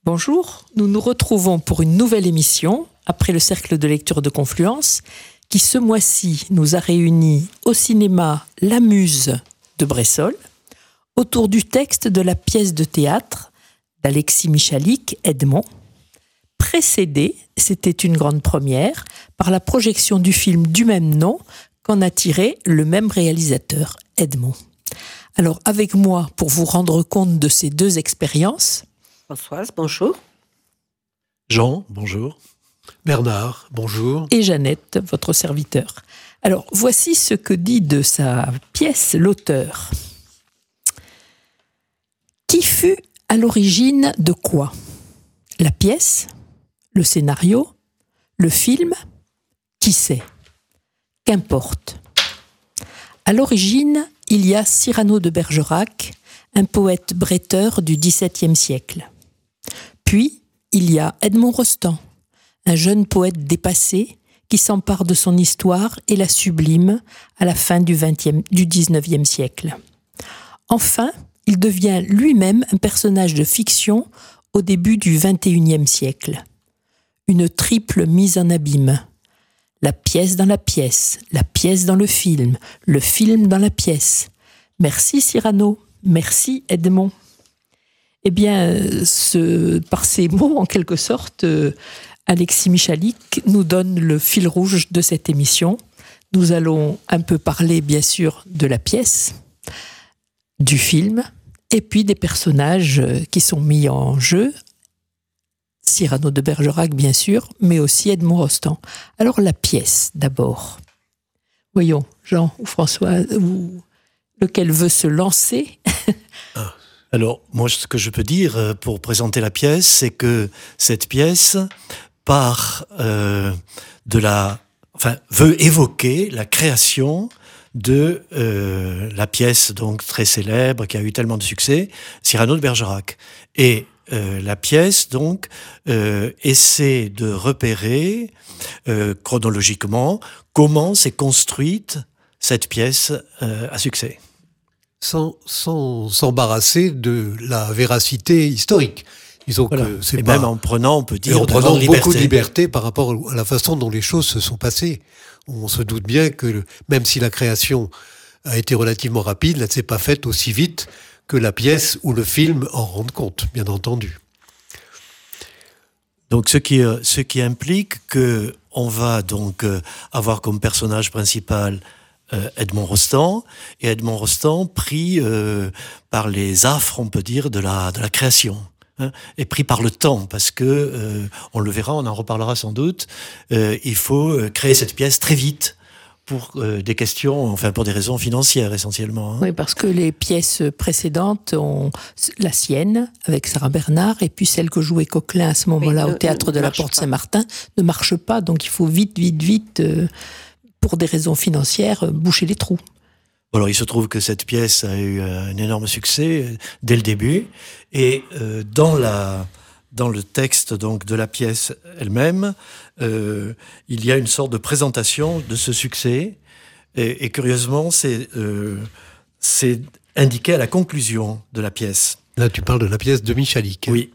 Bonjour, nous nous retrouvons pour une nouvelle émission après le cercle de lecture de Confluence qui ce mois-ci nous a réunis au cinéma La Muse de Bressolles autour du texte de la pièce de théâtre d'Alexis Michalik, Edmond, précédé, c'était une grande première, par la projection du film du même nom qu'en a tiré le même réalisateur, Edmond. Alors avec moi, pour vous rendre compte de ces deux expériences, Françoise, bonjour. Jean, bonjour. Bernard, bonjour. Et Jeannette, votre serviteur. Alors, voici ce que dit de sa pièce l'auteur. Qui fut à l'origine de quoi ? La pièce ? Le scénario ? Le film ? Qui sait ? Qu'importe. À l'origine, il y a Cyrano de Bergerac, un poète bretteur du XVIIe siècle. Puis, il y a Edmond Rostand, un jeune poète dépassé qui s'empare de son histoire et la sublime à la fin du XIXe siècle. Enfin, il devient lui-même un personnage de fiction au début du XXIe siècle. Une triple mise en abîme. La pièce dans la pièce dans le film dans la pièce. Merci Cyrano, merci Edmond. Eh bien, par ces mots, en quelque sorte, Alexis Michalik nous donne le fil rouge de cette émission. Nous allons un peu parler, bien sûr, de la pièce, du film, et puis des personnages qui sont mis en jeu. Cyrano de Bergerac, bien sûr, mais aussi Edmond Rostand. Alors, la pièce, d'abord. Voyons, Jean ou François, lequel veut se lancer ? Alors, moi, ce que je peux dire pour présenter la pièce, c'est que cette pièce veut évoquer la création de la pièce donc très célèbre qui a eu tellement de succès, Cyrano de Bergerac. Et la pièce donc essaie de repérer chronologiquement comment s'est construite cette pièce à succès. Sans s'embarrasser de la véracité historique. Disons voilà. Que c'est et pas... même en prenant, on peut dire, en prenant beaucoup de liberté par rapport à la façon dont les choses se sont passées. On se doute bien que même si la création a été relativement rapide, elle ne s'est pas faite aussi vite que la pièce ou le film en rendent compte, bien entendu. Donc ce qui implique que on va donc avoir comme personnage principal Edmond Rostand, et Edmond Rostand pris par les affres, on peut dire, de la création, hein, et pris par le temps, parce que, on le verra, on en reparlera sans doute, il faut créer cette pièce très vite, pour des questions, enfin pour des raisons financières essentiellement. Hein. Oui, parce que les pièces précédentes, la sienne, avec Sarah Bernard, et puis celle que jouait Coquelin à ce moment-là au Théâtre de la Porte Saint-Martin, ne marche pas, donc il faut vite, pour des raisons financières, boucher les trous. Alors il se trouve que cette pièce a eu un énorme succès dès le début, et dans le texte donc de la pièce elle-même, il y a une sorte de présentation de ce succès, et curieusement c'est indiqué à la conclusion de la pièce. Là tu parles de la pièce de Michalik. Oui.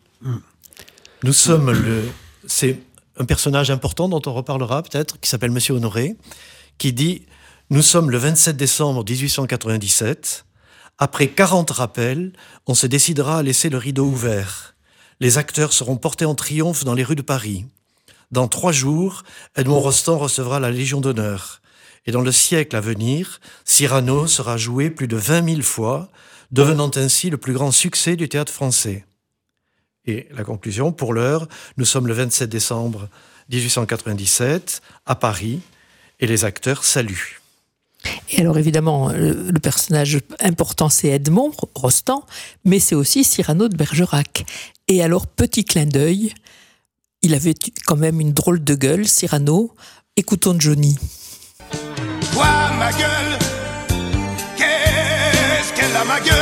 C'est un personnage important dont on reparlera peut-être, qui s'appelle Monsieur Honoré, qui dit « Nous sommes le 27 décembre 1897. Après 40 rappels, on se décidera à laisser le rideau ouvert. Les acteurs seront portés en triomphe dans les rues de Paris. Dans 3 jours, Edmond Rostand recevra la Légion d'honneur. Et dans le siècle à venir, Cyrano sera joué plus de 20 000 fois, devenant ainsi le plus grand succès du théâtre français. » Et la conclusion, pour l'heure, nous sommes le 27 décembre 1897 à Paris et les acteurs saluent. Et alors évidemment, le personnage important c'est Edmond Rostand, mais c'est aussi Cyrano de Bergerac. Et alors, petit clin d'œil, il avait quand même une drôle de gueule, Cyrano. Écoutons Johnny. Quoi, ma gueule ? Qu'est-ce qu'elle a, ma gueule ?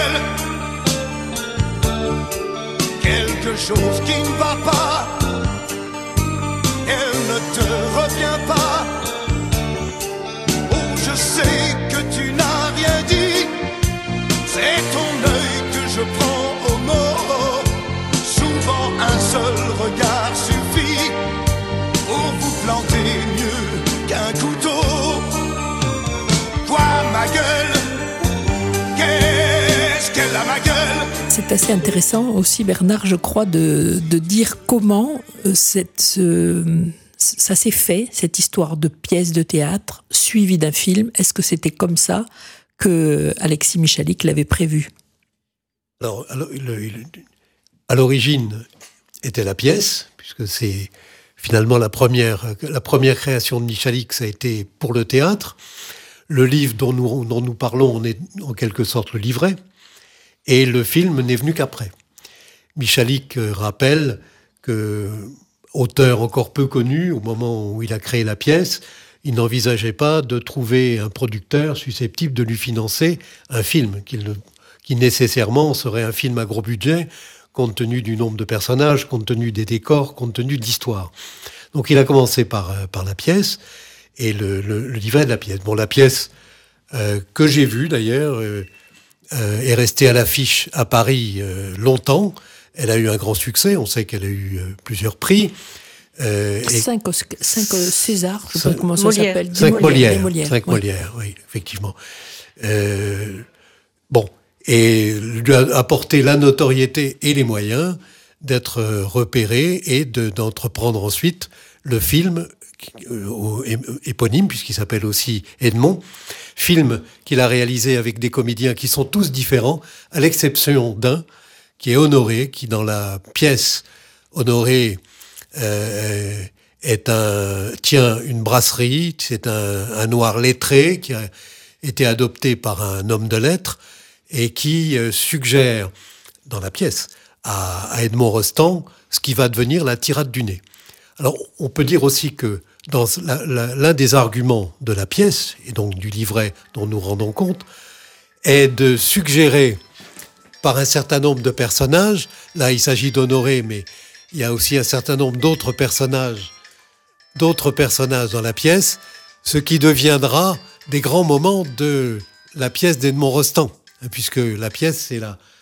Quelque chose qui ne va pas, elle ne te revient pas. Oh, je sais que tu n'as rien dit, c'est ton œil que je prends au mot, souvent un seul regard suffit pour vous planter mieux qu'un couteau. Quoi, ma gueule? Qu'est-ce qu'elle a, ma gueule? C'est assez intéressant aussi, Bernard, je crois, de dire comment ça s'est fait, cette histoire de pièce de théâtre suivie d'un film. Est-ce que c'était comme ça que Alexis Michalik l'avait prévu? Alors, à l'origine était la pièce, puisque c'est finalement la première création de Michalik, ça a été pour le théâtre. Le livre dont nous parlons, on est en quelque sorte le livret, et le film n'est venu qu'après. Michalik rappelle que, auteur encore peu connu, au moment où il a créé la pièce, il n'envisageait pas de trouver un producteur susceptible de lui financer un film, qui nécessairement serait un film à gros budget, compte tenu du nombre de personnages, compte tenu des décors, compte tenu de l'histoire. Donc il a commencé par la pièce, et le livret de la pièce. Bon, la pièce que j'ai vue d'ailleurs est restée à l'affiche à Paris longtemps. Elle a eu un grand succès, on sait qu'elle a eu plusieurs prix. 5 César, je ne sais pas comment ça Molière. s'appelle. 5 Molières. Molières, 5 ouais. Molières, oui, effectivement. Bon, et lui a apporté la notoriété et les moyens d'être repéré et d'entreprendre ensuite le film éponyme, puisqu'il s'appelle aussi Edmond, film qu'il a réalisé avec des comédiens qui sont tous différents, à l'exception d'un, qui est Honoré, qui dans la pièce Honoré tient une brasserie, c'est un noir lettré qui a été adopté par un homme de lettres et qui suggère dans la pièce à Edmond Rostand ce qui va devenir la tirade du nez. Alors on peut dire aussi que dans l'un des arguments de la pièce, et donc du livret dont nous rendons compte, est de suggérer par un certain nombre de personnages, là il s'agit d'Honoré, mais il y a aussi un certain nombre d'autres personnages dans la pièce, ce qui deviendra des grands moments de la pièce d'Edmond Rostand, puisque la pièce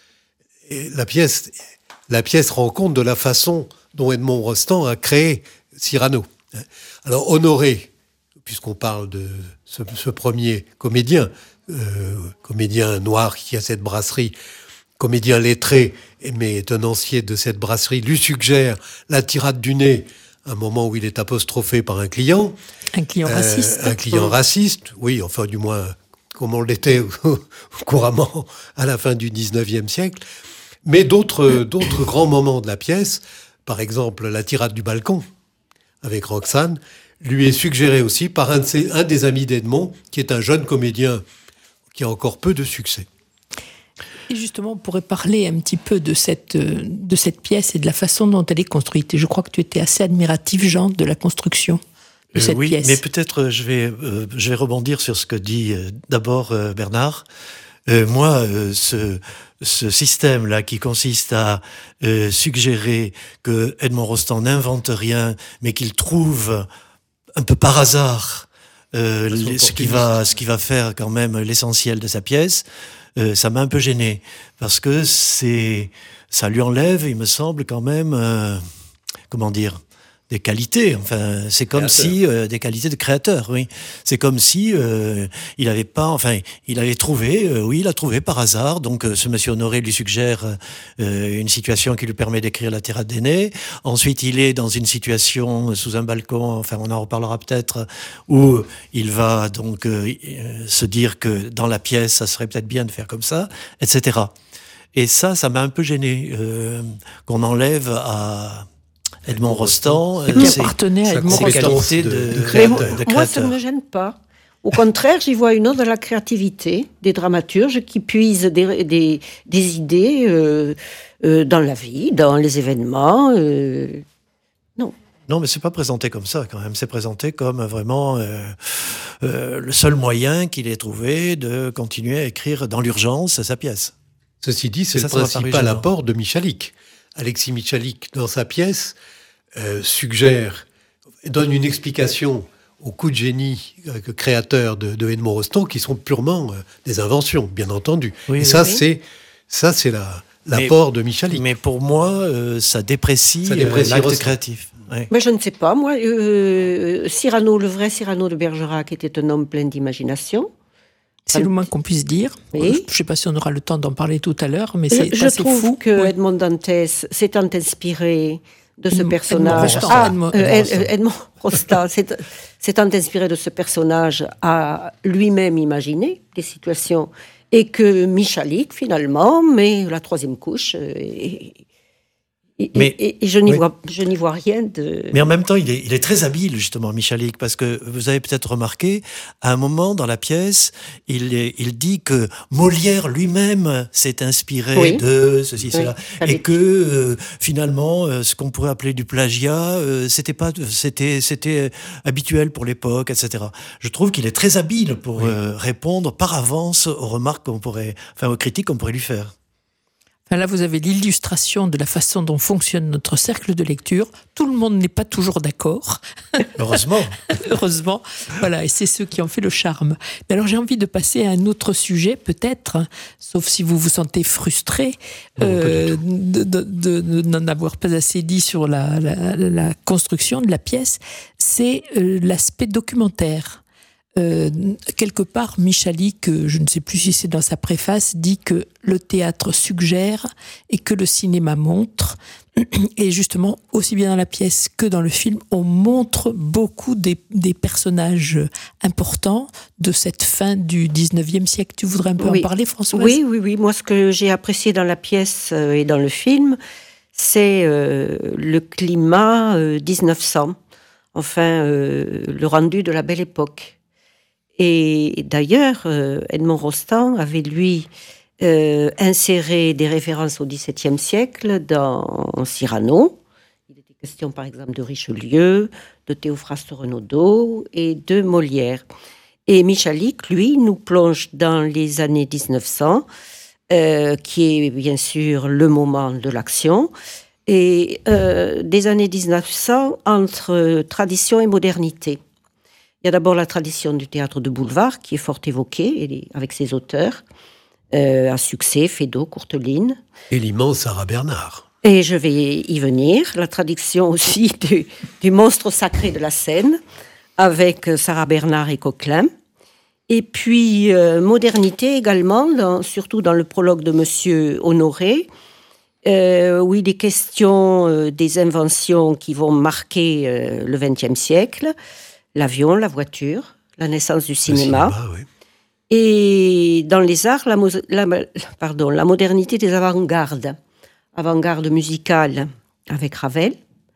rend compte de la façon dont Edmond Rostand a créé Cyrano. Alors Honoré, puisqu'on parle de ce premier comédien noir qui a cette brasserie, comédien lettré, mais tenancier de cette brasserie, lui suggère la tirade du nez, un moment où il est apostrophé par un client. Un client raciste. Un client raciste, oui, enfin du moins comme on l'était couramment à la fin du 19e siècle. Mais d'autres grands moments de la pièce, par exemple la tirade du balcon, avec Roxane, lui est suggéré aussi par un des amis d'Edmond, qui est un jeune comédien qui a encore peu de succès. Et justement, on pourrait parler un petit peu de cette pièce et de la façon dont elle est construite. Et je crois que tu étais assez admiratif, Jean, de la construction de cette pièce. Oui, mais peut-être je vais rebondir sur ce que dit d'abord Bernard. Moi, ce système-là qui consiste à suggérer que Edmond Rostand n'invente rien, mais qu'il trouve un peu par hasard ce qui va faire quand même l'essentiel de sa pièce, ça m'a un peu gêné, parce que ça lui enlève, il me semble, quand même, des qualités. Enfin, c'est comme créateur. Si des qualités de créateur. Oui, c'est comme si il avait pas. Enfin, il avait trouvé. Oui, il a trouvé par hasard. Donc, ce monsieur Honoré lui suggère une situation qui lui permet d'écrire la tirade des nez. Ensuite, il est dans une situation sous un balcon. Enfin, on en reparlera peut-être, où il va donc se dire que dans la pièce, ça serait peut-être bien de faire comme ça, etc. Et ça m'a un peu gêné qu'on enlève à Edmond Rostand, qui appartenait à Edmond ses Rostand. qualités de créateur. Moi, ça ne me gêne pas. Au contraire, j'y vois une ode à la créativité des dramaturges qui puisent des idées dans la vie, dans les événements. Non, mais c'est pas présenté comme ça quand même. C'est présenté comme vraiment le seul moyen qu'il ait trouvé de continuer à écrire dans l'urgence sa pièce. Ceci dit, c'est le principal apport de Michalik. Alexis Michalik, dans sa pièce, donne une explication aux coups de génie créateurs de Edmond Rostand, qui sont purement des inventions, bien entendu. Oui, et ça, c'est l'apport de Michalik. Mais pour moi, ça déprécie l'acte Rostand. créatif. Ouais. Mais je ne sais pas, moi, Cyrano, le vrai Cyrano de Bergerac était un homme plein d'imagination. C'est le moins qu'on puisse dire. Oui. Je ne sais pas si on aura le temps d'en parler tout à l'heure, mais c'est Je assez trouve fou. que Ouais. Edmond Dantès s'étant inspiré de ce personnage. Edmond Rostand s'étant inspiré de ce personnage, a lui-même imaginé des situations, et que Michalik, finalement, met la troisième couche. Et je n'y vois rien de... Mais en même temps, il est très habile, justement, Michalik, parce que vous avez peut-être remarqué, à un moment dans la pièce, il dit que Molière lui-même s'est inspiré de ceci, cela, et que finalement, ce qu'on pourrait appeler du plagiat, c'était habituel pour l'époque, etc. Je trouve qu'il est très habile pour répondre par avance aux remarques aux critiques qu'on pourrait lui faire. Là, vous avez l'illustration de la façon dont fonctionne notre cercle de lecture. Tout le monde n'est pas toujours d'accord. Heureusement. Heureusement. Voilà, et c'est ce qui en fait le charme. Mais alors, j'ai envie de passer à un autre sujet, peut-être, sauf si vous vous sentez frustré n'en avoir pas assez dit sur la construction de la pièce. C'est l'aspect documentaire. Quelque part, Michalik, je ne sais plus si c'est dans sa préface, dit que le théâtre suggère et que le cinéma montre. Et justement, aussi bien dans la pièce que dans le film, on montre beaucoup des personnages importants de cette fin du 19e siècle. Tu voudrais un peu en parler, Françoise ? Oui. Moi, ce que j'ai apprécié dans la pièce et dans le film, c'est le climat 1900, enfin, le rendu de la Belle Époque. Et d'ailleurs, Edmond Rostand avait, lui, inséré des références au XVIIe siècle dans Cyrano. Il était question, par exemple, de Richelieu, de Théophraste Renaudot et de Molière. Et Michalik, lui, nous plonge dans les années 1900, qui est bien sûr le moment de l'action, et des années 1900 entre tradition et modernité. Il y a d'abord la tradition du théâtre de boulevard, qui est fort évoquée, avec ses auteurs, à succès, Feydeau, Courteline. Et l'immense Sarah Bernard. Et je vais y venir. La tradition aussi du monstre sacré de la scène, avec Sarah Bernard et Coquelin. Et puis, modernité également, surtout dans le prologue de Monsieur Honoré, où il est question des inventions qui vont marquer le XXe siècle. L'avion, la voiture, la naissance du cinéma. Oui. Et dans les arts, la modernité des avant-gardes. Avant-garde musicale avec Ravel,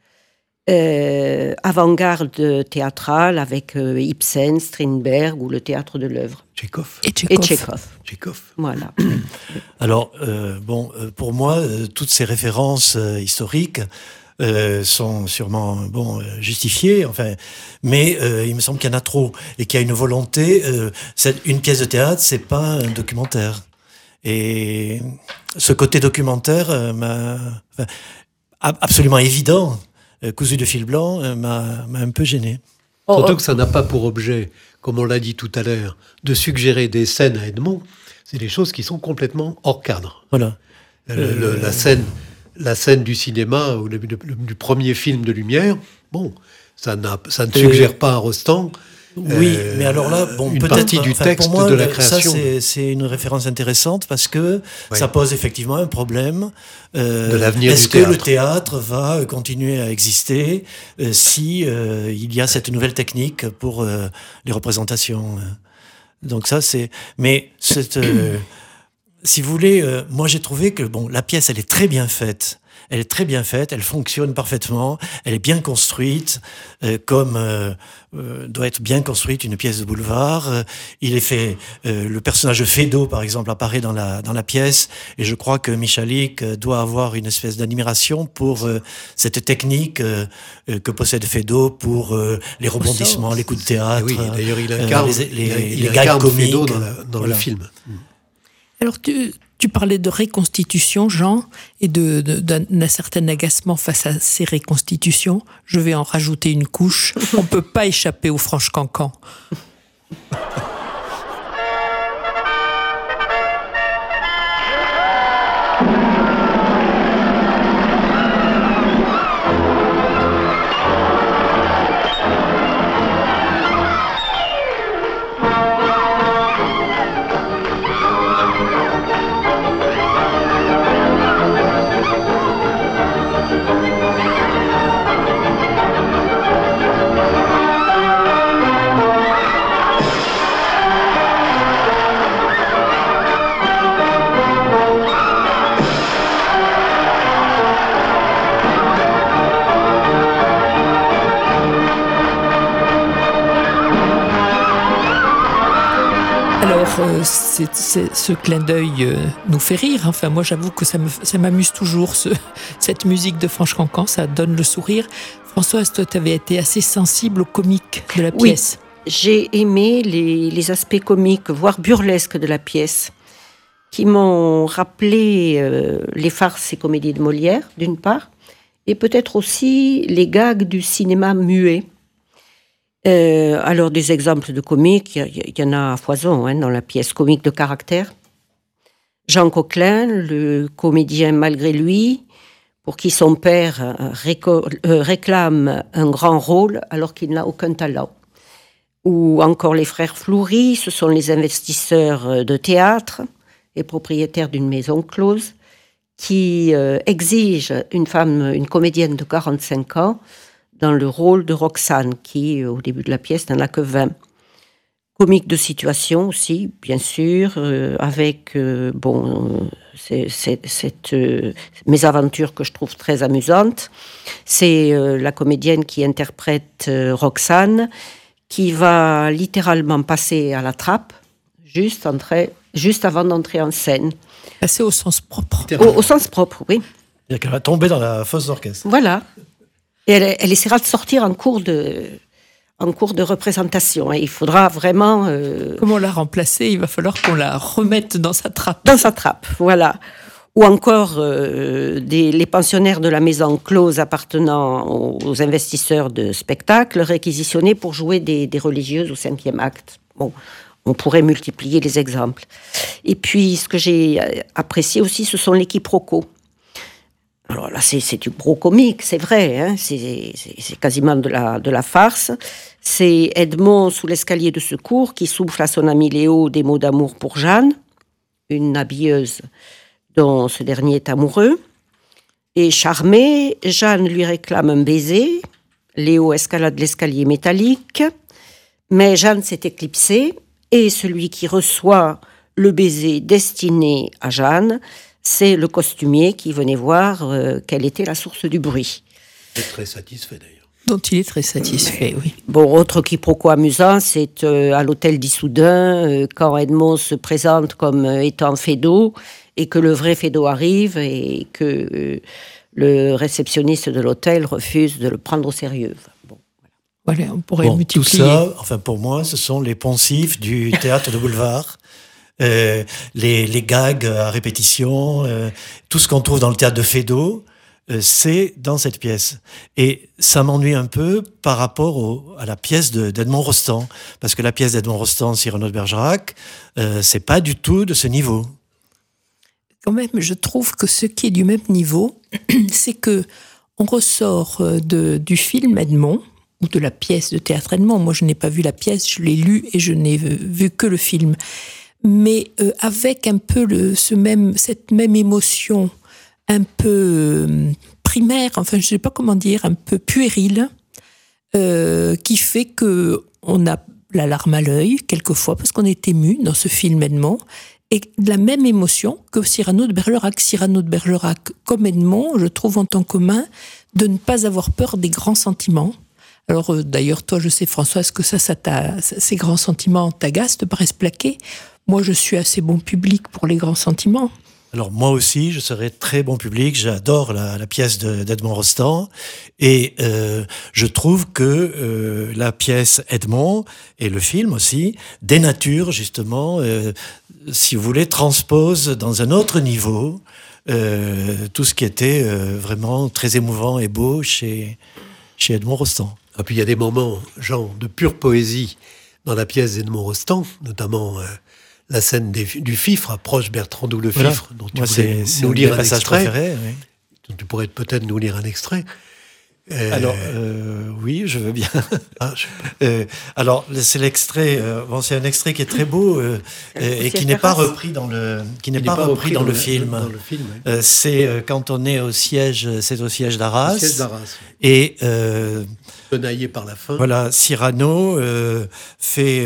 avant-garde théâtrale avec Ibsen, Strindberg ou le théâtre de l'œuvre. Tchekhov. Et Tchekhov. Voilà. Alors, pour moi, toutes ces références historiques sont sûrement justifiées, mais il me semble qu'il y en a trop et qu'il y a une volonté. Une pièce de théâtre, c'est pas un documentaire. Et ce côté documentaire absolument évident, cousu de fil blanc, m'a un peu gêné. Surtout que ça n'a pas pour objet, comme on l'a dit tout à l'heure, de suggérer des scènes à Edmond. C'est des choses qui sont complètement hors cadre. Voilà. La scène du cinéma, ou du premier film de Lumière, ça ne suggère pas à Rostand. Oui, mais alors là, une partie du texte pour moi, de la création. Ça, c'est une référence intéressante parce que ça pose effectivement un problème. De l'avenir Est-ce du théâtre. que le théâtre va continuer à exister si il y a cette nouvelle technique pour les représentations? Donc ça, c'est... Mais si vous voulez, moi j'ai trouvé que la pièce, elle est très bien faite. Elle est très bien faite, elle fonctionne parfaitement, elle est bien construite, comme doit être bien construite une pièce de boulevard. Il est fait, le personnage de Feydeau, par exemple, apparaît dans la pièce, et je crois que Michalik doit avoir une espèce d'admiration pour cette technique que possède Feydeau pour les rebondissements, les coups de théâtre. Oui, d'ailleurs, il incarne, les gags comiques Feydeau dans le film. Alors, tu parlais de reconstitution, Jean, et d'un certain agacement face à ces reconstitutions. Je vais en rajouter une couche. On ne peut pas échapper aux Franches-Cancans. ce clin d'œil nous fait rire. Enfin, moi, j'avoue que ça m'amuse toujours, cette musique de Franche Cancan, ça donne le sourire. Françoise, toi, tu avais été assez sensible au comique de la pièce. Oui, j'ai aimé les aspects comiques, voire burlesques de la pièce, qui m'ont rappelé les farces et comédies de Molière, d'une part, et peut-être aussi les gags du cinéma muet. Alors, des exemples de comiques, il y en a à foison dans la pièce. Comique de caractère. Jean Coquelin, le comédien malgré lui, pour qui son père réclame un grand rôle alors qu'il n'a aucun talent. Ou encore les frères Fleury, ce sont les investisseurs de théâtre et propriétaires d'une maison close qui exigent une comédienne de 45 ans, dans le rôle de Roxane, qui, au début de la pièce, n'en a que 20. Comique de situation aussi, bien sûr, avec cette mésaventure que je trouve très amusante. C'est la comédienne qui interprète Roxane, qui va littéralement passer à la trappe, juste avant d'entrer en scène. Passer au sens propre. Au sens propre, oui. C'est-à-dire qu'elle va tomber dans la fosse d'orchestre. Voilà. Et elle essaiera de sortir en cours de représentation. Et il faudra vraiment... Comment la remplacer ? Il va falloir qu'on la remette dans sa trappe. Dans sa trappe, voilà. Ou encore les pensionnaires de la maison close appartenant aux investisseurs de spectacles réquisitionnés pour jouer des religieuses au 5e acte. Bon, on pourrait multiplier les exemples. Et puis, ce que j'ai apprécié aussi, ce sont les quiproquos. Alors là, c'est du gros comique, c'est vrai, c'est quasiment de la farce. C'est Edmond sous l'escalier de secours qui souffle à son ami Léo des mots d'amour pour Jeanne, une habilleuse dont ce dernier est amoureux. Et charmée, Jeanne lui réclame un baiser. Léo escalade l'escalier métallique, mais Jeanne s'est éclipsée et celui qui reçoit le baiser destiné à Jeanne, c'est le costumier qui venait voir quelle était la source du bruit. Il est très satisfait d'ailleurs. Dont il est très satisfait, oui. Bon, autre quiproquo amusant, c'est à l'hôtel d'Issoudun, quand Edmond se présente comme étant Feydeau, et que le vrai Feydeau arrive, et que le réceptionniste de l'hôtel refuse de le prendre au sérieux. Bon, voilà, on pourrait multiplier. Tout ça, enfin pour moi, ce sont les poncifs du théâtre de boulevard. Les gags à répétition, tout ce qu'on trouve dans le théâtre de Feydeau, c'est dans cette pièce. Et ça m'ennuie un peu par rapport à la pièce d'Edmond Rostand, parce que la pièce d'Edmond Rostand, Cyrano de Bergerac, c'est pas du tout de ce niveau. Quand même, je trouve que ce qui est du même niveau, c'est que on ressort du film Edmond, ou de la pièce de théâtre Edmond. Moi, je n'ai pas vu la pièce, je l'ai lue et je n'ai vu que le film. Mais avec un peu cette même émotion un peu primaire, enfin je ne sais pas comment dire, un peu puérile, qui fait qu'on a la larme à l'œil quelquefois parce qu'on est ému dans ce film Edmond, et la même émotion que Cyrano de Bergerac. Cyrano de Bergerac, comme Edmond, je trouve en tant commun de ne pas avoir peur des grands sentiments. Alors d'ailleurs, toi, je sais Françoise que ces grands sentiments t'agacent, te paraissent plaqués. Moi, je suis assez bon public pour les grands sentiments. Alors moi aussi, je serais très bon public. J'adore la pièce d'Edmond Rostand. Et je trouve que la pièce Edmond et le film aussi dénaturent justement, si vous voulez, transposent dans un autre niveau tout ce qui était vraiment très émouvant et beau chez Edmond Rostand. Et puis il y a des moments, genre, de pure poésie dans la pièce d'Edmond Rostand, notamment... la scène du fifre, approche Bertrand Double Fifre, dont tu pourrais nous lire un extrait. Oui. Dont tu pourrais peut-être nous lire un extrait. Alors, oui, je veux bien. Alors, c'est l'extrait. C'est un extrait qui est très beau et qui n'est pas repris dans le film. Oui. C'est quand on est au siège, c'est au siège d'Arras. Au siège d'Arras. Et tenaillé par la faim. Voilà, Cyrano fait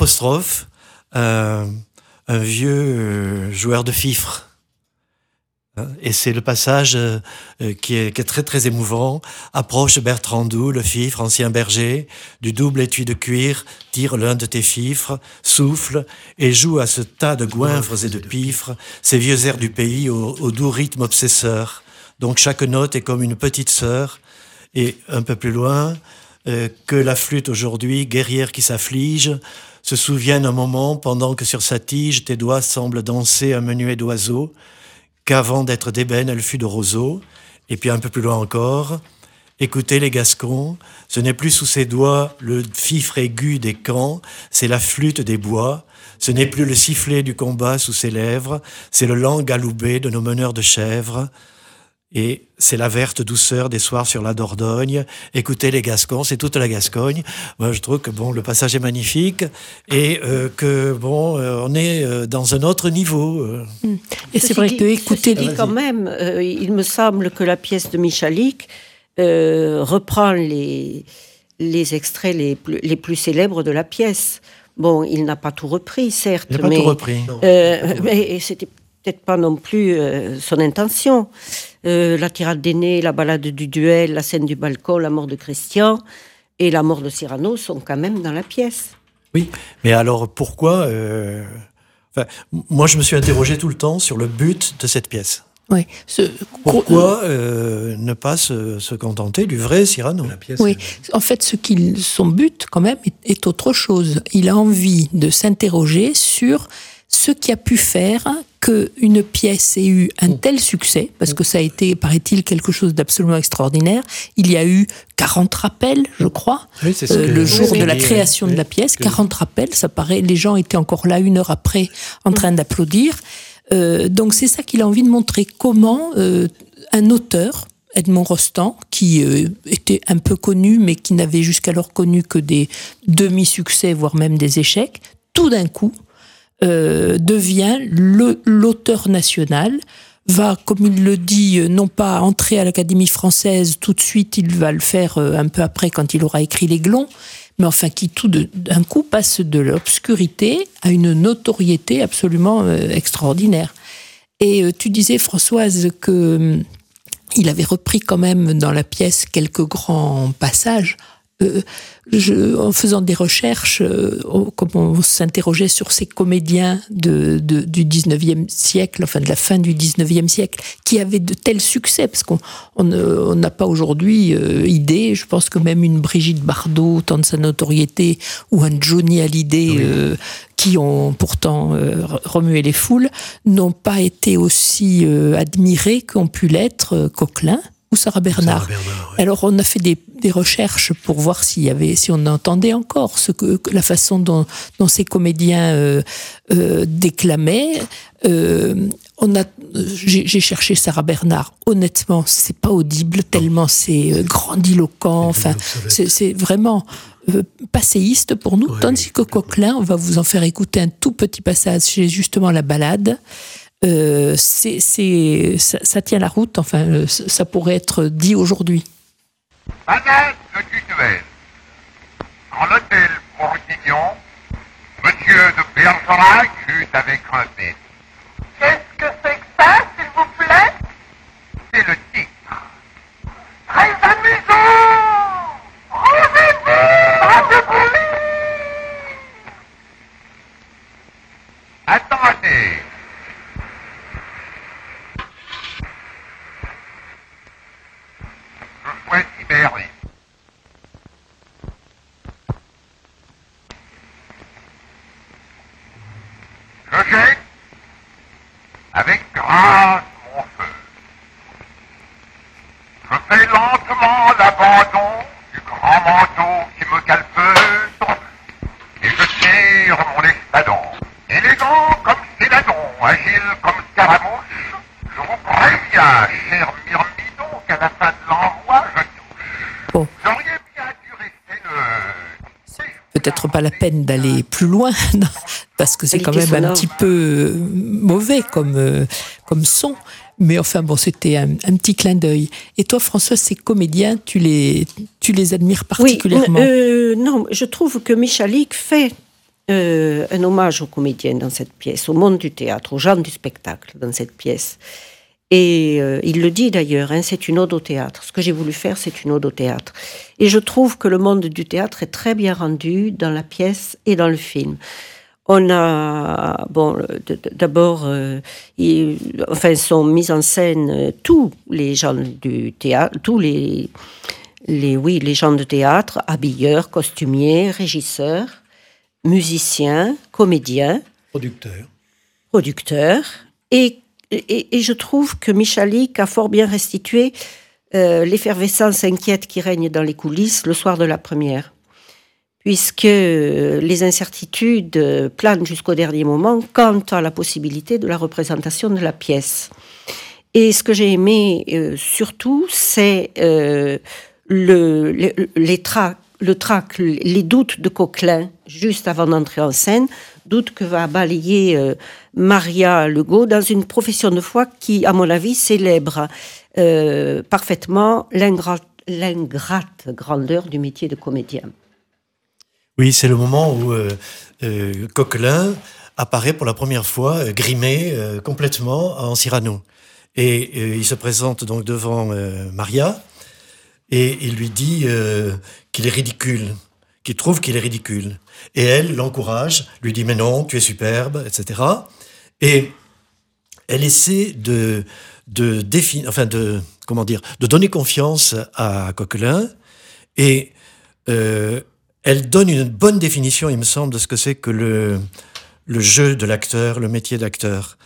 apostrophe un vieux joueur de fifre. Et c'est le passage qui est très très émouvant. Approche Bertrand Doux, le fifre, ancien berger, du double étui de cuir, tire l'un de tes fifres, souffle et joue à ce tas de goinfres et de piffres, ces vieux airs du pays au doux rythme obsesseur. Donc chaque note est comme une petite sœur. Et un peu plus loin, que la flûte aujourd'hui, guerrière qui s'afflige, se souvienne un moment pendant que sur sa tige tes doigts semblent danser un menuet d'oiseaux, qu'avant d'être d'ébène, elle fut de roseau. Et puis un peu plus loin encore, écoutez les Gascons, ce n'est plus sous ses doigts le fifre aigu des camps, c'est la flûte des bois. Ce n'est plus le sifflet du combat sous ses lèvres, c'est le lent galoubet de nos meneurs de chèvres. Et c'est la verte douceur des soirs sur la Dordogne. Écoutez les Gascons, c'est toute la Gascogne. Moi, je trouve que le passage est magnifique et que on est dans un autre niveau. Et c'est vrai que écouter quand même, il me semble que la pièce de Michalik reprend les extraits les plus célèbres de la pièce. Bon, il n'a pas tout repris, certes, Il n'a pas tout repris. Mais c'était peut-être pas non plus son intention. La tirade d'aîné, la balade du duel, la scène du balcon, la mort de Christian et la mort de Cyrano sont quand même dans la pièce. Oui, mais alors pourquoi moi, je me suis interrogé tout le temps sur le but de cette pièce. Oui. Pourquoi ne pas se contenter du vrai Cyrano? Oui, en fait, son but, quand même, est autre chose. Il a envie de s'interroger sur ce qui a pu faire qu'une pièce ait eu un tel succès, parce que ça a été, paraît-il, quelque chose d'absolument extraordinaire. Il y a eu 40 rappels, je crois, oui, c'est le jour de la création de la pièce. 40 rappels, ça paraît, les gens étaient encore là 1 heure après, en train d'applaudir. Donc c'est ça qu'il a envie de montrer, comment un auteur, Edmond Rostand, qui était un peu connu, mais qui n'avait jusqu'alors connu que des demi-succès, voire même des échecs, tout d'un coup, devient l'auteur national, va, comme il le dit, non pas entrer à l'Académie française tout de suite, il va le faire un peu après quand il aura écrit l'Aiglon, mais enfin qui tout d'un coup passe de l'obscurité à une notoriété absolument extraordinaire. Et tu disais, Françoise, que il avait repris quand même dans la pièce quelques grands passages. En faisant des recherches, comme on s'interrogeait sur ces comédiens du 19e siècle, enfin de la fin du 19e siècle, qui avaient de tels succès, parce qu'on n'a pas aujourd'hui idée, je pense que même une Brigitte Bardot, tant de sa notoriété, ou un Johnny Hallyday, qui ont pourtant remué les foules, n'ont pas été aussi admirés qu'ont pu l'être Coquelin ou Sarah Bernard. Ouais. Alors on a fait des recherches pour voir si on entendait encore la façon dont ces comédiens déclamaient. J'ai cherché Sarah Bernard. Honnêtement, c'est pas audible tellement c'est grandiloquent. Enfin, c'est vraiment passéiste pour nous. Tandis que Coquelin, on va vous en faire écouter un tout petit passage. C'est justement la balade. Ça tient la route, enfin, ça pourrait être dit aujourd'hui. Balade du duel. En l'hôtel Bourguignon, monsieur de Bergerac lutte avec un bête. Qu'est-ce que c'est que ça, s'il vous plaît? C'est le titre. Très amusant! Rendez-vous! Pas de bruit! Attendez. Voici Berry. Je jette avec grâce mon feu. Je fais lentement l'abandon du grand manteau qui me calfeutre et je tire mon espadon. Élégant comme Céladon, agile comme Scaramouche, je vous préviens, cher Myrmidon, qu'à la fin de l'envoi, je touche. J'aurais bien dû rester Peut-être pas la peine d'aller plus loin, parce que c'est quand même un petit peu mauvais comme son. Mais enfin bon, c'était un petit clin d'œil. Et toi, Françoise, ces comédiens, tu les admires particulièrement? Oui, non, je trouve que Michalik fait un hommage aux comédiens dans cette pièce, au monde du théâtre, aux gens du spectacle dans cette pièce. Et il le dit d'ailleurs, hein, c'est une ode au théâtre. Ce que j'ai voulu faire, c'est une ode au théâtre. Et je trouve que le monde du théâtre est très bien rendu dans la pièce et dans le film. On a, d'abord, sont mis en scène tous les gens du théâtre, les gens de théâtre, habilleurs, costumiers, régisseurs, musiciens, comédiens, producteurs, et je trouve que Michalik a fort bien restitué l'effervescence inquiète qui règne dans les coulisses le soir de la première, puisque les incertitudes planent jusqu'au dernier moment quant à la possibilité de la représentation de la pièce. Et ce que j'ai aimé surtout, c'est les doutes de Coquelin juste avant d'entrer en scène, doutes que va balayer Maria Legault dans une profession de foi qui, à mon avis, célèbre parfaitement l'ingrate grandeur du métier de comédien. Oui, c'est le moment où Coquelin apparaît pour la première fois grimé complètement en Cyrano. Et il se présente donc devant Maria et il lui dit qu'il est ridicule, qu'il trouve qu'il est ridicule. Et elle l'encourage, lui dit « mais non, tu es superbe », etc. Et elle essaie de donner confiance à Coquelin et elle donne une bonne définition, il me semble, de ce que c'est que le jeu de l'acteur, le métier d'acteur.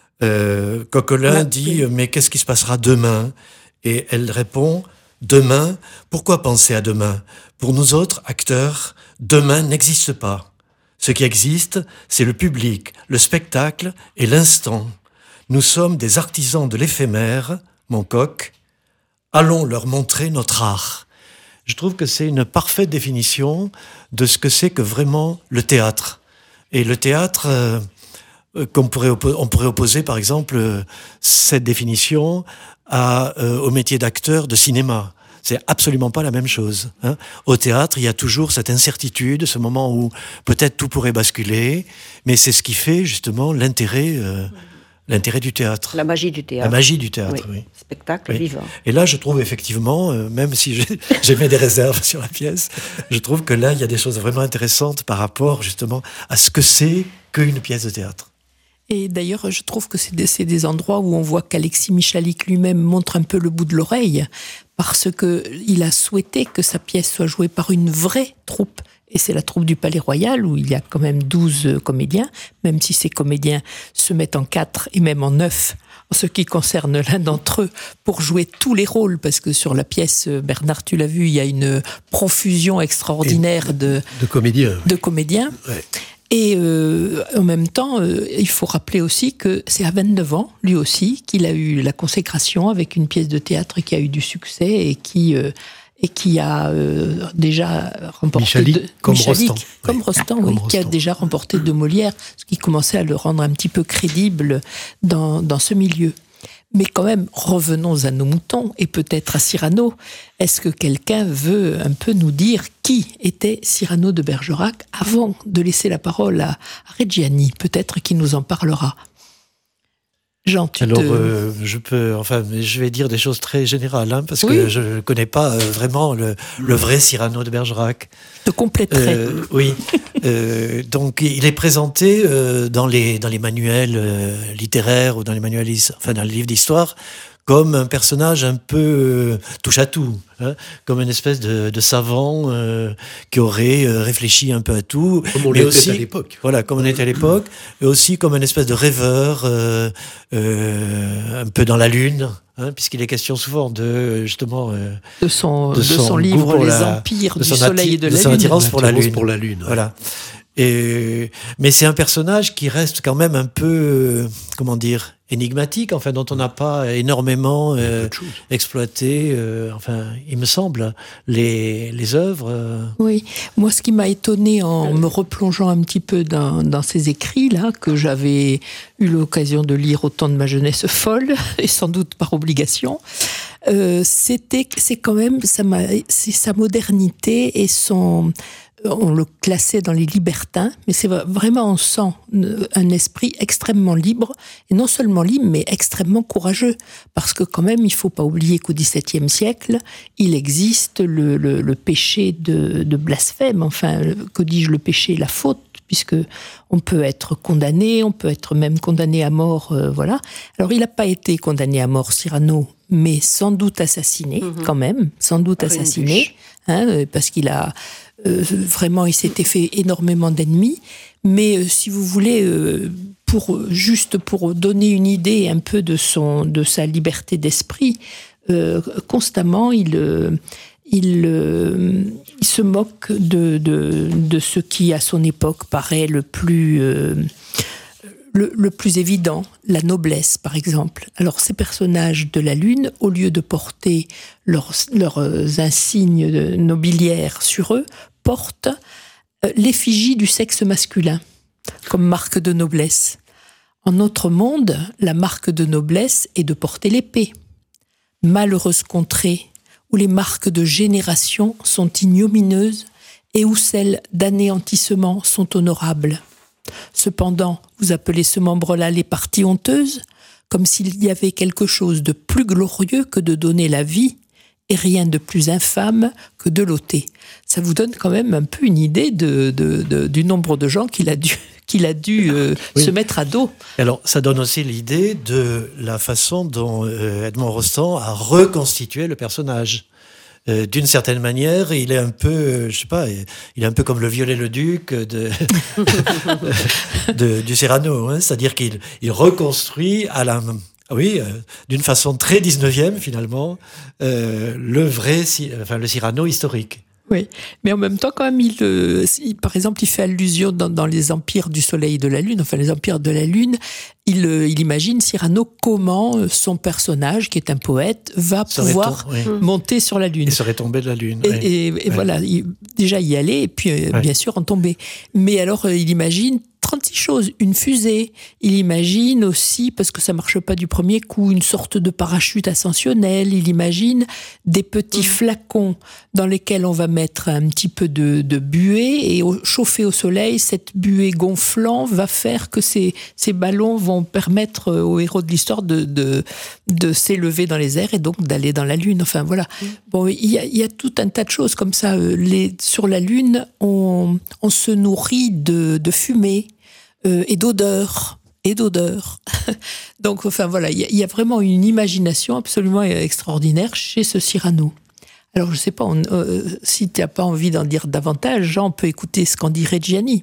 Coquelin dit « mais qu'est-ce qui se passera demain ?» Et elle répond « demain, pourquoi penser à demain ? Pour nous autres, acteurs, demain n'existe pas. Ce qui existe, c'est le public, le spectacle et l'instant. Nous sommes des artisans de l'éphémère, mon coq. Allons leur montrer notre art. » Je trouve que c'est une parfaite définition de ce que c'est que vraiment le théâtre. Et le théâtre, on pourrait opposer par exemple cette définition au métier d'acteur de cinéma. C'est absolument pas la même chose. Hein. Au théâtre, il y a toujours cette incertitude, ce moment où peut-être tout pourrait basculer, mais c'est ce qui fait justement l'intérêt du théâtre. La magie du théâtre. La magie du théâtre, oui. Spectacle vivant. Et là, je trouve effectivement, même si j'ai mis des réserves sur la pièce, je trouve que là, il y a des choses vraiment intéressantes par rapport justement à ce que c'est qu'une pièce de théâtre. Et d'ailleurs, je trouve que c'est des endroits où on voit qu'Alexis Michalik lui-même montre un peu le bout de l'oreille, parce qu'il a souhaité que sa pièce soit jouée par une vraie troupe. Et c'est la troupe du Palais Royal, où il y a quand même 12 comédiens, même si ces comédiens se mettent en 4 et même en 9, en ce qui concerne l'un d'entre eux, pour jouer tous les rôles, parce que sur la pièce, Bernard, tu l'as vu, il y a une profusion extraordinaire de comédiens. Ouais. Et en même temps, il faut rappeler aussi que c'est à 29 ans, lui aussi, qu'il a eu la consécration avec une pièce de théâtre qui a eu du succès et qui a déjà remporté... Michalik, comme Rostand. Comme Rostand, oui, qui a déjà remporté 2 Molières, ce qui commençait à le rendre un petit peu crédible dans ce milieu. Mais quand même, revenons à nos moutons et peut-être à Cyrano. Est-ce que quelqu'un veut un peu nous dire qui était Cyrano de Bergerac avant de laisser la parole à Reggiani, peut-être qu'il nous en parlera. Jean, je vais dire des choses très générales, hein, parce que je ne connais pas vraiment le vrai Cyrano de Bergerac. Je te compléterai. Oui. Donc, il est présenté dans les manuels littéraires ou dans les manuels, dans les livres d'histoire, comme un personnage un peu touche à tout, hein, comme une espèce de savant qui aurait réfléchi un peu à tout. Comme on l'était à l'époque. Voilà, comme on était à l'époque, et aussi comme une espèce de rêveur, un peu dans la lune, hein, puisqu'il est question souvent de justement de son livre Les Empires du Soleil et de la Lune. De son attirance pour la Lune. Voilà. Mais c'est un personnage qui reste quand même un peu, énigmatique, enfin, dont on n'a pas énormément exploité, il me semble, les œuvres. Oui, moi, ce qui m'a étonné en me replongeant un petit peu dans ces écrits-là, que j'avais eu l'occasion de lire au temps de ma jeunesse folle, et sans doute par obligation, c'est quand même c'est sa modernité et on le classait dans les libertins, mais c'est vraiment, on sent un esprit extrêmement libre, et non seulement libre, mais extrêmement courageux, parce que quand même, il ne faut pas oublier qu'au XVIIe siècle, il existe le péché de blasphème, enfin, que dis-je, le péché, la faute, puisque on peut être condamné, on peut être même condamné à mort, voilà. Alors, il n'a pas été condamné à mort, Cyrano, mais sans doute assassiné, quand même, sans doute assassiné, parce qu'il a... vraiment, il s'était fait énormément d'ennemis, mais si vous voulez, pour donner une idée un peu de sa liberté d'esprit, constamment il se moque de ce qui à son époque paraît le plus évident, la noblesse par exemple. Alors ces personnages de la Lune, au lieu de porter leurs insignes nobiliaires sur eux, portent l'effigie du sexe masculin comme marque de noblesse. En notre monde, la marque de noblesse est de porter l'épée. Malheureuse contrée, où les marques de génération sont ignominieuses et où celles d'anéantissement sont honorables. Cependant, vous appelez ce membre-là les parties honteuses, comme s'il y avait quelque chose de plus glorieux que de donner la vie, et rien de plus infâme que de l'ôter. Ça vous donne quand même un peu une idée du nombre de gens qu'il a dû se mettre à dos. Alors, ça donne aussi l'idée de la façon dont Edmond Rostand a reconstitué le personnage. D'une certaine manière, il est un peu, je sais pas, il est un peu comme le Viollet-le-Duc du Cyrano, hein, c'est-à-dire qu'il reconstruit d'une façon très 19e finalement, le Cyrano historique. Oui, mais en même temps, quand même, par exemple, il fait allusion dans les empires du Soleil et de la Lune, enfin les empires de la Lune, il imagine Cyrano comment son personnage, qui est un poète, va pouvoir monter sur la Lune. Il serait tombé de la Lune. Et voilà, déjà y aller, et puis bien sûr en tomber. Mais alors, il imagine 36 choses, une fusée. Il imagine aussi, parce que ça marche pas du premier coup, une sorte de parachute ascensionnel. Il imagine des petits flacons dans lesquels on va mettre un petit peu de buée et chauffer au soleil. Cette buée gonflant va faire que ces ballons vont permettre aux héros de l'histoire de s'élever dans les airs et donc d'aller dans la Lune. Enfin voilà. Bon, il y a tout un tas de choses comme ça. Sur la Lune, on se nourrit de fumée. Et d'odeur. Donc, enfin voilà, il y a vraiment une imagination absolument extraordinaire chez ce Cyrano. Alors, je ne sais pas, si tu n'as pas envie d'en dire davantage, Jean, on peut écouter ce qu'en dit Reggiani.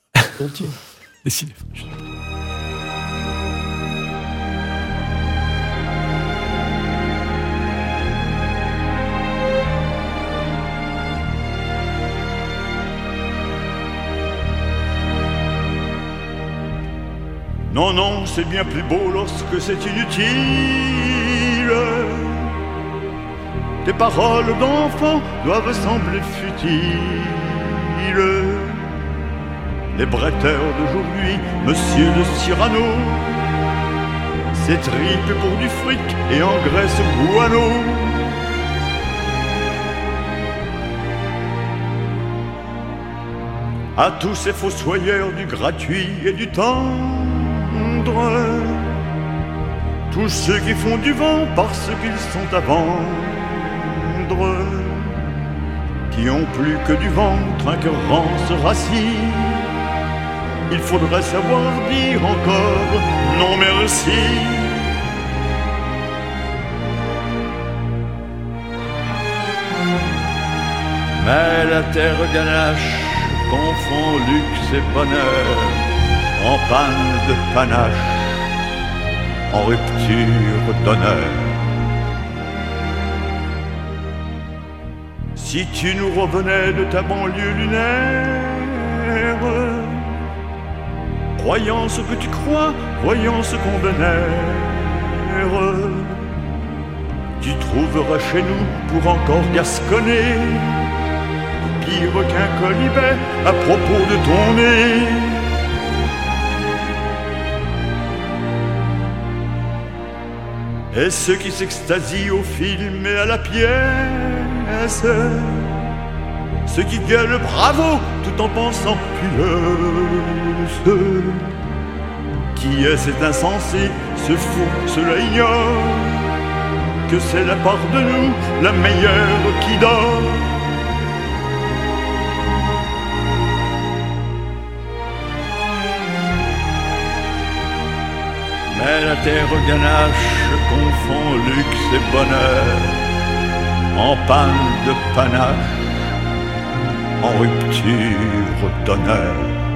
Non, non, c'est bien plus beau lorsque c'est inutile. Tes paroles d'enfant doivent sembler futiles. Les bretteurs d'aujourd'hui, monsieur de Cyrano, s'étripent pour du fric et engraissent guano. À tous ces fossoyeurs du gratuit et du tendre, tous ceux qui font du vent parce qu'ils sont à vendre, qui ont plus que du ventre, un cœur rance racine. Il faudrait savoir dire encore non merci. Mais la terre ganache confond luxe et bonheur, en panne de panache, en rupture d'honneur. Si tu nous revenais de ta banlieue lunaire, croyant ce que tu crois, voyant ce qu'on vénère, tu trouveras chez nous pour encore gasconner pire qu'un colibet à propos de ton nez. Et ceux qui s'extasient au film et à la pièce ceux qui gueulent bravo tout en pensant pieuse. Qui est cet insensé, ce fou, cela ignore que c'est la part de nous la meilleure qui dort. Mais la terre ganache confond luxe et bonheur, en panne de panache, en rupture d'honneur.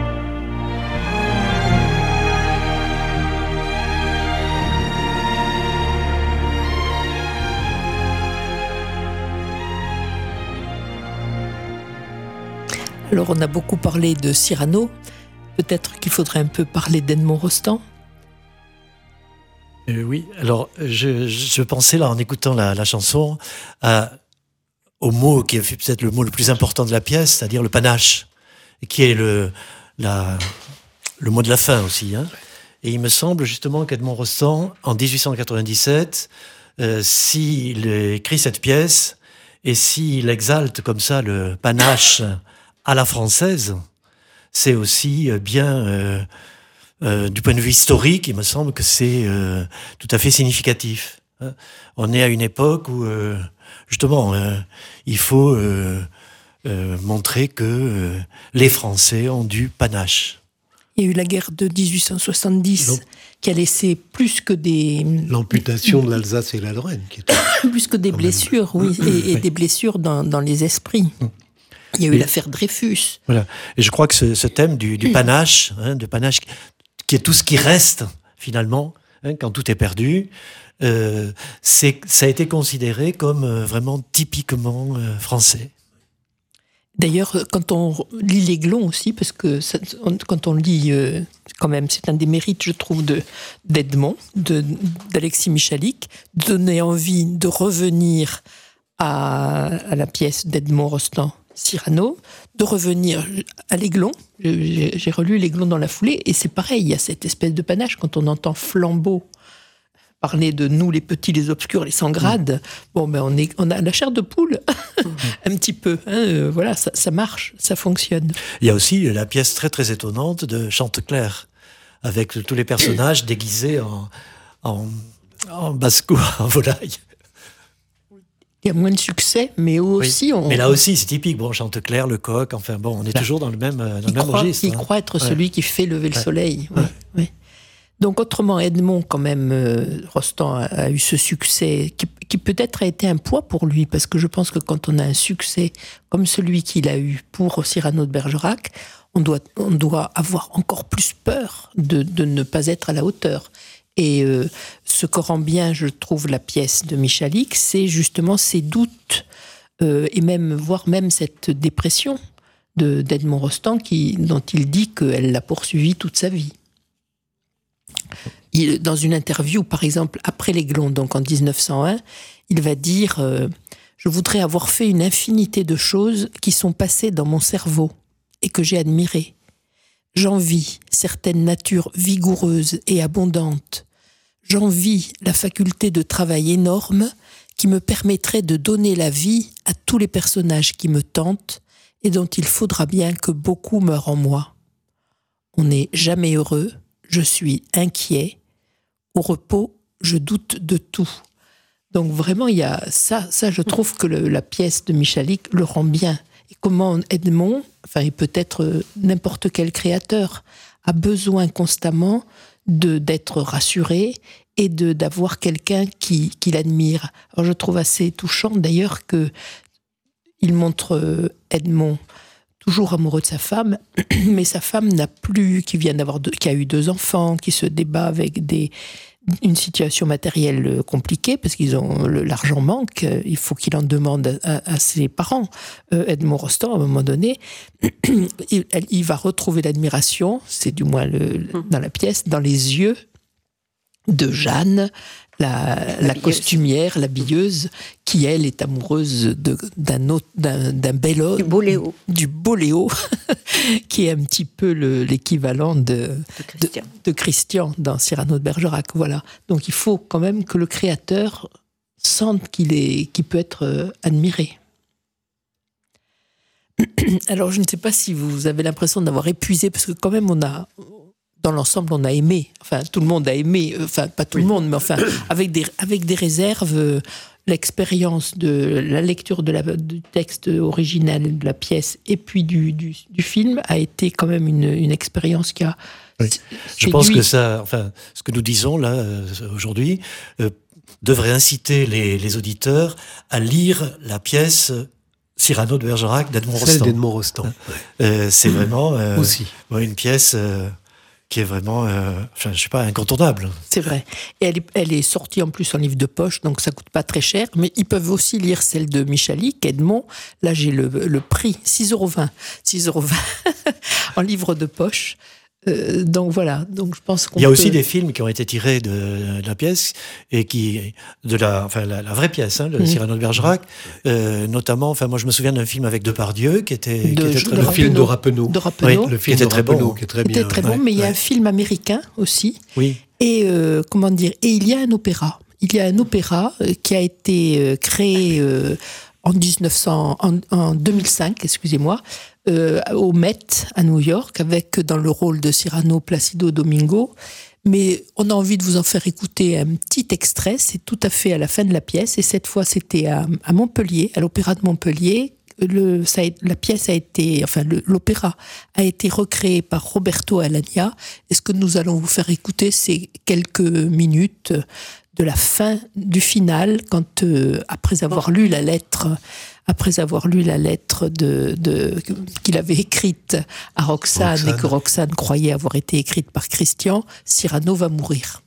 Alors, on a beaucoup parlé de Cyrano. Peut-être qu'il faudrait un peu parler d'Edmond Rostand. Oui, alors je pensais là en écoutant la chanson au mot qui est peut-être le mot le plus important de la pièce, c'est-à-dire le panache, qui est le mot de la fin aussi. Hein. Et il me semble justement qu'Edmond Rostand, en 1897, s'il écrit cette pièce et s'il exalte comme ça le panache à la française, c'est aussi bien... du point de vue historique, il me semble que c'est tout à fait significatif. Hein. On est à une époque où, justement, il faut montrer que les Français ont du panache. Il y a eu la guerre de 1870 qui a laissé plus que des... L'amputation de l'Alsace et la Lorraine. Qui était plus que des blessures, oui, et des blessures dans les esprits. Il y a eu l'affaire Dreyfus. Voilà. Et je crois que ce thème du panache, hein, de panache, qui est tout ce qui reste, finalement, hein, quand tout est perdu, ça a été considéré comme vraiment typiquement français. D'ailleurs, quand on lit l'Aiglon aussi, parce que quand on lit, quand même, c'est un des mérites, je trouve, d'Edmond, d'Alexis Michalik, de donner envie de revenir à la pièce d'Edmond Rostand, Cyrano, de revenir à l'Aiglon. J'ai relu l'Aiglon dans la foulée, et c'est pareil, il y a cette espèce de panache, quand on entend Flambeau parler de nous, les petits, les obscurs, les sans grade, bon, ben on a la chair de poule, un petit peu. Hein, voilà, ça marche, ça fonctionne. Il y a aussi la pièce très très étonnante de Chanteclair, avec tous les personnages déguisés en basse-cou, en volaille. Il y a moins de succès, mais aussi... Oui. Mais là aussi, c'est typique. Bon, Chanteclair, le coq, enfin bon, on est toujours dans le même registre. Il croit être celui qui fait lever le soleil. Ouais. Oui. Donc, autrement, Edmond, quand même, Rostand a eu ce succès qui peut-être a été un poids pour lui, parce que je pense que quand on a un succès comme celui qu'il a eu pour Cyrano de Bergerac, on doit avoir encore plus peur de ne pas être à la hauteur. Et ce que rend bien, je trouve, la pièce de Michalik, c'est justement ces doutes, et voire même cette dépression d'Edmond Rostand, dont il dit qu'elle l'a poursuivi toute sa vie. Dans une interview, par exemple, après l'Aiglon, donc en 1901, il va dire « Je voudrais avoir fait une infinité de choses qui sont passées dans mon cerveau et que j'ai admirées. J'envie certaines natures vigoureuses et abondantes. J'envie la faculté de travail énorme qui me permettrait de donner la vie à tous les personnages qui me tentent et dont il faudra bien que beaucoup meurent en moi. On n'est jamais heureux, je suis inquiet. Au repos, je doute de tout. » Donc vraiment, il y a ça je trouve que la pièce de Michalik le rend bien. Et comment Edmond, et peut-être n'importe quel créateur, a besoin constamment d'être rassuré et d'avoir quelqu'un qui l'admire. Alors je trouve assez touchant d'ailleurs qu'il montre Edmond toujours amoureux de sa femme, mais sa femme qui a eu 2 enfants, qui se débat avec une situation matérielle compliquée, parce l'argent manque, il faut qu'il en demande à ses parents. Edmond Rostand, à un moment donné, il va retrouver l'admiration, c'est du moins dans la pièce, dans les yeux de Jeanne, la costumière, l'habilleuse, qui elle est amoureuse d'un bel homme, du beau Léo, qui est un petit peu l'équivalent de Christian dans Cyrano de Bergerac. Voilà. Donc il faut quand même que le créateur sente qu'il peut être admiré. Alors, je ne sais pas si vous avez l'impression d'avoir épuisé, parce que quand même, dans l'ensemble, on a aimé. Enfin, tout le monde a aimé. Enfin, pas tout le monde, mais enfin, avec des réserves. L'expérience de la lecture du texte original de la pièce et puis du film a été quand même une expérience qui a... Oui. Je pense que ce que nous disons là aujourd'hui devrait inciter les auditeurs à lire la pièce Cyrano de Bergerac d'Edmond Rostand. Celle d'Edmond Rostand. C'est vraiment aussi une pièce qui est vraiment, incontournable. C'est vrai. Et elle est sortie en plus en livre de poche, donc ça coûte pas très cher. Mais ils peuvent aussi lire celle de Michalik, Edmond. Là, j'ai le prix, 6,20 €. En livre de poche. Donc voilà, donc je pense qu'on Il y a aussi des films qui ont été tirés de la pièce et la vraie pièce, de Cyrano de Bergerac, notamment. Moi, je me souviens d'un film avec Depardieu qui était très le film de Rappeneau. Le film de très Rappeneau, bon, qui est très bien. Très bon, mais il y a un film américain aussi. Oui. Et et il y a un opéra. Il y a un opéra qui a été créé en 2005, excusez-moi. Au Met à New York, avec dans le rôle de Cyrano Placido Domingo. Mais on a envie de vous en faire écouter un petit extrait. C'est tout à fait à la fin de la pièce. Et cette fois, c'était à Montpellier, à l'Opéra de Montpellier. L'opéra a été recréé par Roberto Alagna. Et ce que nous allons vous faire écouter, c'est quelques minutes de la fin du final, quand après avoir lu la lettre qu'il avait écrite à Roxane et que Roxane croyait avoir été écrite par Christian, Cyrano va mourir.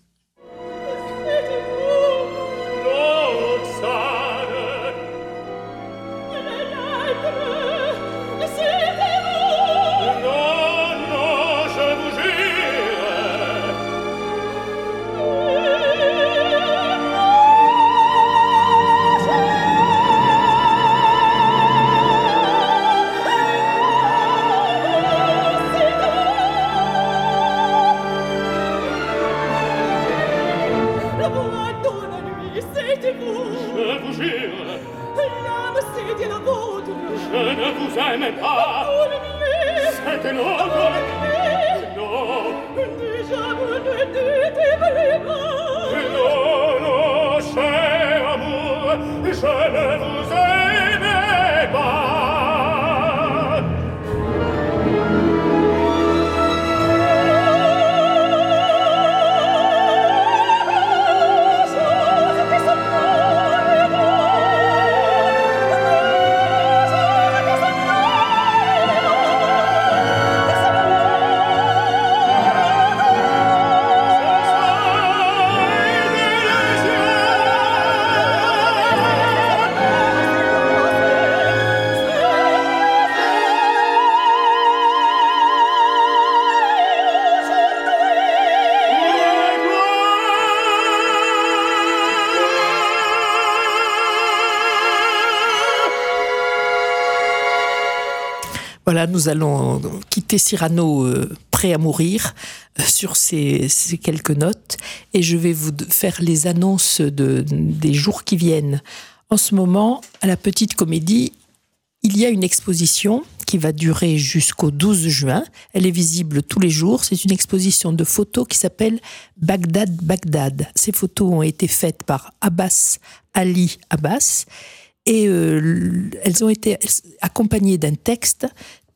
Voilà, nous allons quitter Cyrano prêt à mourir sur ces quelques notes et je vais vous faire les annonces des jours qui viennent. En ce moment, à la Petite Comédie, il y a une exposition qui va durer jusqu'au 12 juin. Elle est visible tous les jours. C'est une exposition de photos qui s'appelle Bagdad, Bagdad. Ces photos ont été faites par Ali Abbas. Et elles ont été accompagnées d'un texte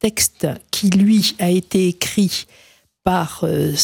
qui, lui, a été écrit par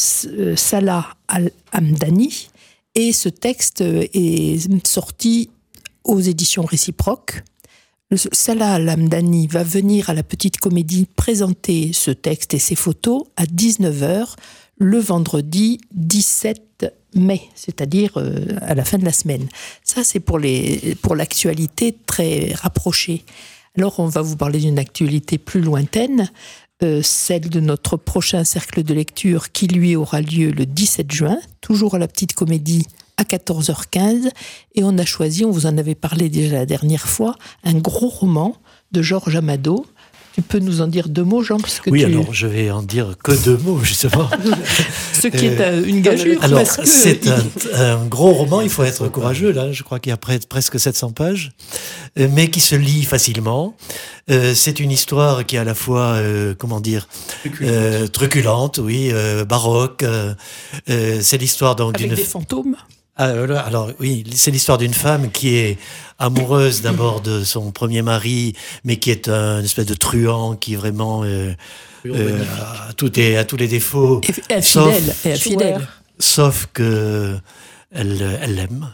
Salah Al-Hamdani. Et ce texte est sorti aux éditions Réciproques. Salah Al-Hamdani va venir à la Petite Comédie présenter ce texte et ses photos à 19h le vendredi 17 mai, c'est-à-dire à la fin de la semaine. Ça, c'est pour l'actualité très rapprochée. Alors, on va vous parler d'une actualité plus lointaine, celle de notre prochain cercle de lecture qui, lui, aura lieu le 17 juin, toujours à la Petite Comédie à 14h15. Et on a choisi, on vous en avait parlé déjà la dernière fois, un gros roman de Georges Amado, Tu peux nous en dire 2 mots, Jean, parce que Oui, alors je vais en dire que 2 mots, justement. Ce qui est une gageure. Alors, parce que c'est un gros roman, il faut être courageux, là. Je crois qu'il y a presque 700 pages, mais qui se lit facilement. C'est une histoire qui est à la fois, truculente, oui, baroque. C'est l'histoire donc avec d'une... des fantômes. Alors oui, c'est l'histoire d'une femme qui est amoureuse d'abord de son premier mari, mais qui est un espèce de truand qui vraiment a tous les défauts. Et fidèle. Sauf que elle l'aime.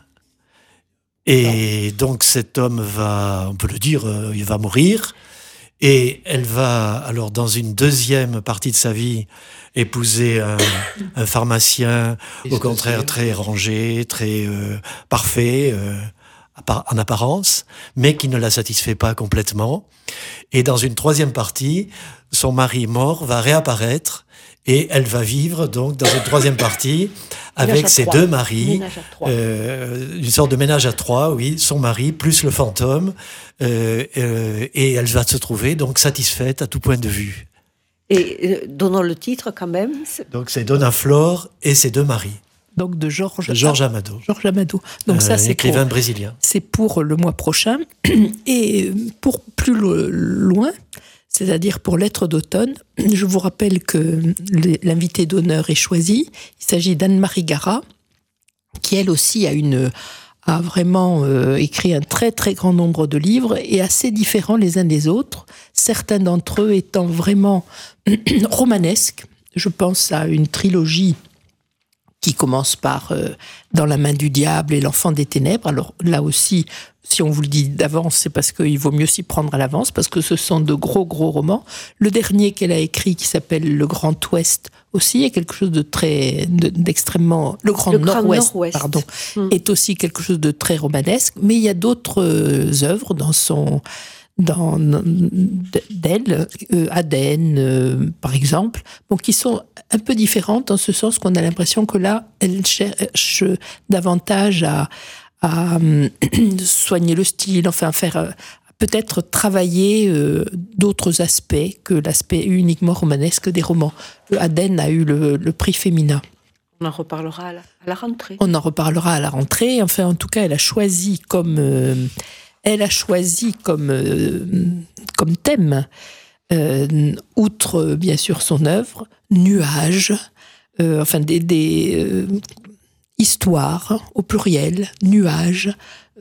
Et donc cet homme va, on peut le dire, il va mourir. Et elle va, alors dans une deuxième partie de sa vie, épouser un pharmacien, au contraire très rangé, très parfait, en apparence, mais qui ne la satisfait pas complètement. Et dans une troisième partie, son mari mort va réapparaître et elle va vivre donc dans une troisième partie avec ses 2 maris, une sorte de ménage à 3, oui, son mari plus le fantôme, et elle va se trouver donc satisfaite à tout point de vue. Et donnons le titre quand même. Donc c'est Donna Flor et ses 2 maris. Donc de Georges Amado. Georges Amado. Donc ça, c'est écrivain brésilien. C'est pour le mois prochain. Et pour plus loin, c'est-à-dire pour Lettres d'automne, je vous rappelle que l'invité d'honneur est choisi. Il s'agit d'Anne-Marie Gara, qui elle aussi a vraiment écrit un très très grand nombre de livres et assez différents les uns des autres, certains d'entre eux étant vraiment romanesques. Je pense à une trilogie qui commence par Dans la main du diable et L'enfant des ténèbres. Alors là aussi, si on vous le dit d'avance, c'est parce qu'il vaut mieux s'y prendre à l'avance, parce que ce sont de gros romans. Le dernier qu'elle a écrit, qui s'appelle Le Grand Ouest, aussi est quelque chose d'extrêmement... Le Grand Nord-Ouest, pardon, est aussi quelque chose de très romanesque, mais il y a d'autres œuvres d'elle, Aden, par exemple, qui sont un peu différentes, en ce sens qu'on a l'impression que là, elle cherche davantage à soigner le style, enfin faire peut-être travailler d'autres aspects que l'aspect uniquement romanesque des romans. Aden a eu le prix Femina. On en reparlera à la rentrée. On en reparlera à la rentrée. Enfin, en tout cas, elle a choisi comme thème, outre bien sûr son œuvre, nuages, des histoires au pluriel, nuages,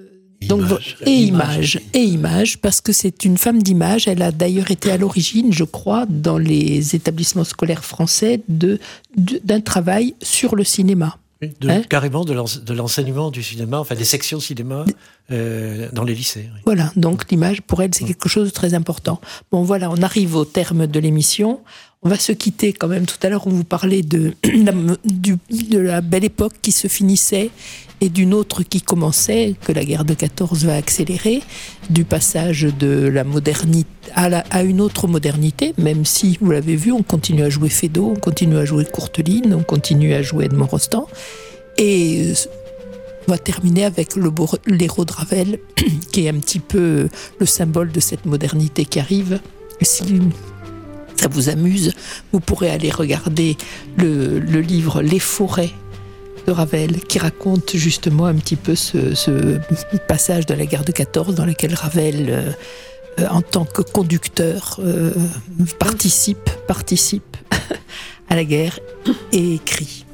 images, parce que c'est une femme d'image. Elle a d'ailleurs été à l'origine, je crois, dans les établissements scolaires français d'un travail sur le cinéma. Carrément de l'enseignement du cinéma, enfin des sections cinéma dans les lycées. Oui. Voilà, donc l'image pour elle c'est quelque chose de très important. Bon voilà, on arrive au terme de l'émission. On va se quitter quand même. Tout à l'heure on vous parlait de la belle époque qui se finissait et d'une autre qui commençait, que la guerre de 14 va accélérer, du passage de la modernité à une autre modernité, même si, vous l'avez vu, on continue à jouer Feydeau, on continue à jouer Courteline, on continue à jouer Edmond Rostand, et on va terminer avec l'héros de Ravel, qui est un petit peu le symbole de cette modernité qui arrive. Si ça vous amuse, vous pourrez aller regarder le livre Les Forêts de Ravel, qui raconte justement un petit peu ce passage de la guerre de 14 dans lequel Ravel, en tant que conducteur, participe à la guerre et écrit.